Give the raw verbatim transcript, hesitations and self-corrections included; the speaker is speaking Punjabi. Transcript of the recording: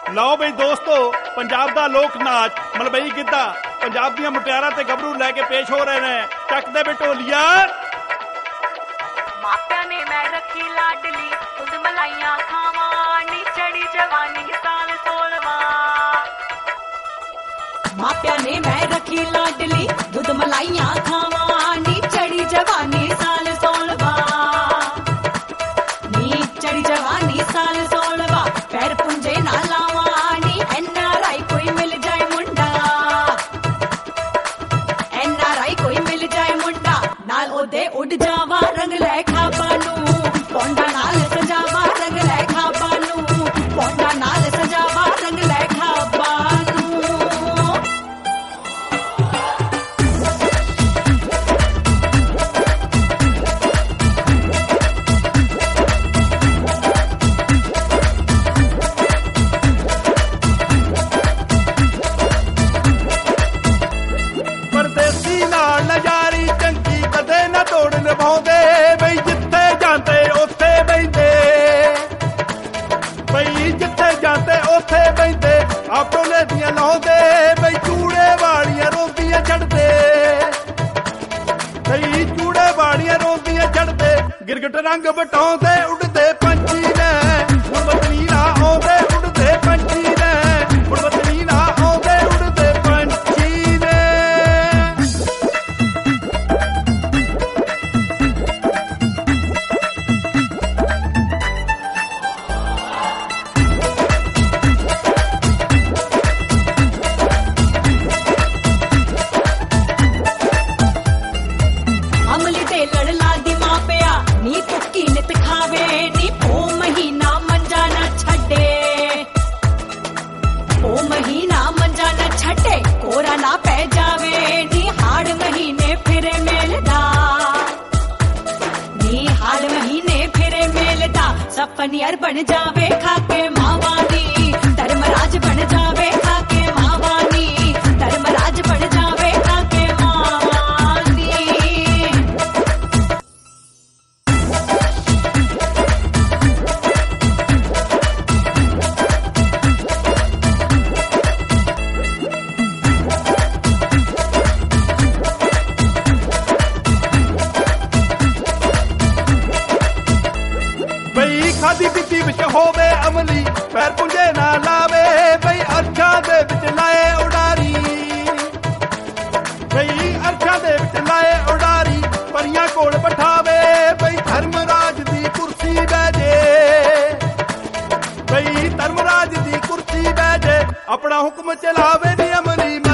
ਲਓ ਬਈ ਦੋਸਤੋ, ਪੰਜਾਬ ਦਾ ਲੋਕ ਨਾਚ ਮਲਵਈ ਗਿੱਧਾ ਪੰਜਾਬ ਦੀਆਂ ਮੁਟਿਆਰਾਂ ਤੇ ਗੱਭਰੂ ਲੈ ਕੇ ਪੇਸ਼ ਹੋ ਰਹੇ ਨੇ। ਚੱਕਦੇ ਵੇ ਢੋਲੀਆਂ। ਮਾਪਿਆਂ ਨੇ ਮੈਂ ਰੱਖੀ ਲਾਡਲੀ, ਦੁੱਧ ਮਲਾਈਆਂ ਖਾਵਾਂ ਨੀ ਚੜੀ ਜਵਾਨੀ ਸਾਲ ਸੋਲਵਾਂ। ਮਾਪਿਆਂ ਨੇ ਮੈਂ ਰੱਖੀ ਲਾਡਲੀ, ਦੁੱਧ ਮਲਾਈਆਂ ਖਾਵਾਂ ਨੀ ਚੜੀ ਜਵਾਨੀ ਸਾਲ ਸੋਲਵਾਂ। ਨੀ ਚੜੀ ਜਵਾਨੀ ਸਾਲ ਸੋਲਵਾਂ, ਪੈਰ ਪੁੰਜੇ ਨਾ ਲਾਵਾਂ ਨੀ ਐਨ ਆਰ ਆਈ ਕੋਈ ਮਿਲ ਜਾਏ ਮੁੰਡਾ। ਐਨ ਆਰ ਆਈ ਕੋਈ ਮਿਲ ਜਾਏ ਮੁੰਡਾ, ਨਾਲ ਉਹਦੇ ਉੱਡ ਜਾਵਾਂ ਰੰਗ ਲੈ ਖਾਬਾਂ ਨੂੰ। ਪੌਂਡਾ ਨਾਲ ਸਜਾਵਾਂ ਰੰਗ ਲੈ ਖਾਬਾਂ ਨੂੰ। ਪੌਂਡਾ ਨਾਲ ਸਜਾਵਾਂ ਰੰਗ ਲੈ ਖਾਬਾਂ ਨੂੰ। ਪਰਦੇਸੀ ਨਾਲ ਨਜ਼ਾਰੀ ਚੰਗੀ ਕਦੇ ਨਾ ਤੋੜ ਨਿਭਾਉਂਦੇ, ਬਈ ਜਿੱਥੇ ਜਾਂਦੇ ਉੱਥੇ ਬਹਿੰਦੇ। ਬਈ ਜਿੱਥੇ ਜਾਂਦੇ ਉੱਥੇ ਬਹਿੰਦੇ, ਆਪੋਲੇ ਦੀਆਂ ਲਾਉਂਦੇ, ਬਈ ਚੂੜੇ ਵਾਲੀਆਂ ਰੋਂਦੀਆਂ ਛੱਡਦੇ। ਬਈ ਚੂੜੇ ਵਾਲੀਆਂ ਰੋਂਦੀਆਂ ਛੱਡਦੇ, ਗਿਰਗਟ ਰੰਗ ਵਟਾਉਂਦੇ ਉੱਡਦੇ ਪੰਛੀ ਨੇ। ਹੁਣ ਵਤਨੀ ਨਾ ਆਉਂਦੇ ਉੱਡਦੇ ਪੰਛੀ ਨੇ। ਹੁਣ ਵਤਨੀ ਨਾ ਆਉਂਦੇ ਉੱਡਦੇ ਪੰਛੀ ਨੇ। ਅਮਲੀ ਤੇ ਲੜ ਲਾਦੀ ਮਾਂ ਪਿਆ ਨੀ ਭੁੱਕੀ ਨਿਤ ਖਾਵੇ ਨੀ ਉਹ ਮਹੀਨਾ ਮੰਜਾ ਨਾ ਛੱਡੇ। ਉਹ ਮਹੀਨਾ ਮੰਜਾ ਨਾ ਛੱਡੇ, ਕੋਰਾ ਨਾ ਪੈ ਜਾਵੇ ਨੀ ਹਾੜ ਮਹੀਨੇ ਫਿਰੇ ਮੇਲਦਾ। ਨੀ ਹਾੜ ਮਹੀਨੇ ਫਿਰੇ ਮੇਲਦਾ, ਸਪਨੀਅਰ ਬਣ ਜਾਵੇ ਖਾ ਕੇ ਮਾਵਾਂ ਦੀ। ਧਰਮਰਾਜ ਬਣ ਜਾਵੇ ਖਾ ਕੇ ਮਾਵਾਂ ਦੀ। ਧਰਮਰਾਜ ਬਣ ਜਾਵੇ ਖਾ ਕੇ ਮਾਵਾਂ ਦੀ। ਬਈ ਖਾਦੀ ਪੀਤੀ ਵਿੱਚ ਹੋਵੇ ਅਮਲੀ, ਪੈਰ ਪੁੰਜੇ ਨਾ ਲਾਵੇ, ਬਈ ਅਰਸ਼ਾਂ ਦੇ ਵਿੱਚ ਲਾਏ ਉਡਾਰੀ। ਬਈ ਅਰਸ਼ਾਂ ਦੇ ਵਿੱਚ ਲਾਏ ਉਡਾਰੀ, ਪਰੀਆਂ ਕੋਲ ਬਿਠਾਵੇ, ਬਈ ਧਰਮਰਾਜ ਦੀ ਕੁਰਸੀ ਬਹਿ ਜੇ। ਬਈ ਧਰਮਰਾਜ ਦੀ ਕੁਰਸੀ ਬਹਿ ਜੇ, ਆਪਣਾ ਹੁਕਮ ਚਲਾਵੇ ਨੀ ਅਮਲੀ।